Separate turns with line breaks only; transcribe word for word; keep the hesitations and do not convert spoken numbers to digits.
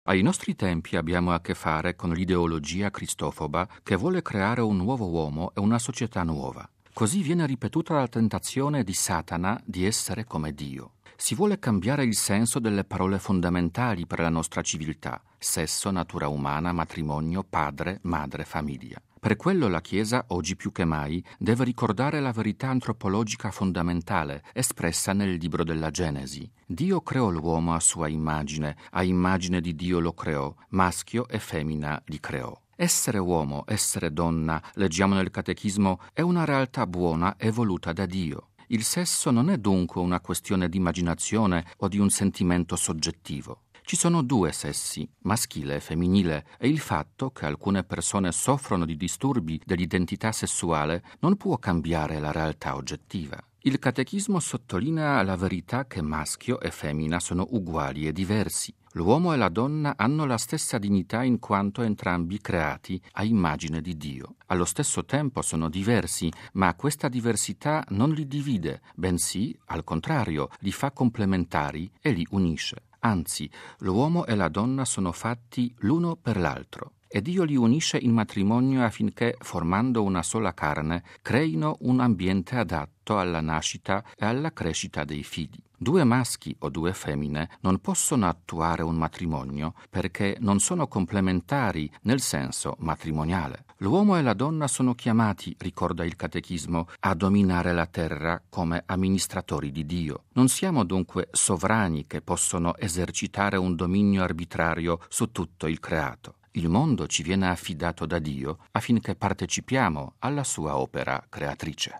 Ai nostri tempi abbiamo a che fare con l'ideologia cristofoba che vuole creare un nuovo uomo e una società nuova. Così viene ripetuta la tentazione di Satana di essere come Dio. Si vuole cambiare il senso delle parole fondamentali per la nostra civiltà: sesso, natura umana, matrimonio, padre, madre, famiglia. Per quello la Chiesa, oggi più che mai, deve ricordare la verità antropologica fondamentale espressa nel libro della Genesi. Dio creò l'uomo a sua immagine, a immagine di Dio lo creò, maschio e femmina li creò. Essere uomo, essere donna, leggiamo nel Catechismo, è una realtà buona e voluta da Dio. Il sesso non è dunque una questione di immaginazione o di un sentimento soggettivo. Ci sono due sessi, maschile e femminile, e il fatto che alcune persone soffrono di disturbi dell'identità sessuale non può cambiare la realtà oggettiva. Il Catechismo sottolinea la verità che maschio e femmina sono uguali e diversi. L'uomo e la donna hanno la stessa dignità in quanto entrambi creati a immagine di Dio. Allo stesso tempo sono diversi, ma questa diversità non li divide, bensì, al contrario, li fa complementari e li unisce. Anzi, l'uomo e la donna sono fatti l'uno per l'altro. E Dio li unisce in matrimonio affinché, formando una sola carne, creino un ambiente adatto alla nascita e alla crescita dei figli. Due maschi o due femmine non possono attuare un matrimonio perché non sono complementari nel senso matrimoniale. L'uomo e la donna sono chiamati, ricorda il Catechismo, a dominare la terra come amministratori di Dio. Non siamo dunque sovrani che possono esercitare un dominio arbitrario su tutto il creato. Il mondo ci viene affidato da Dio affinché partecipiamo alla sua opera creatrice.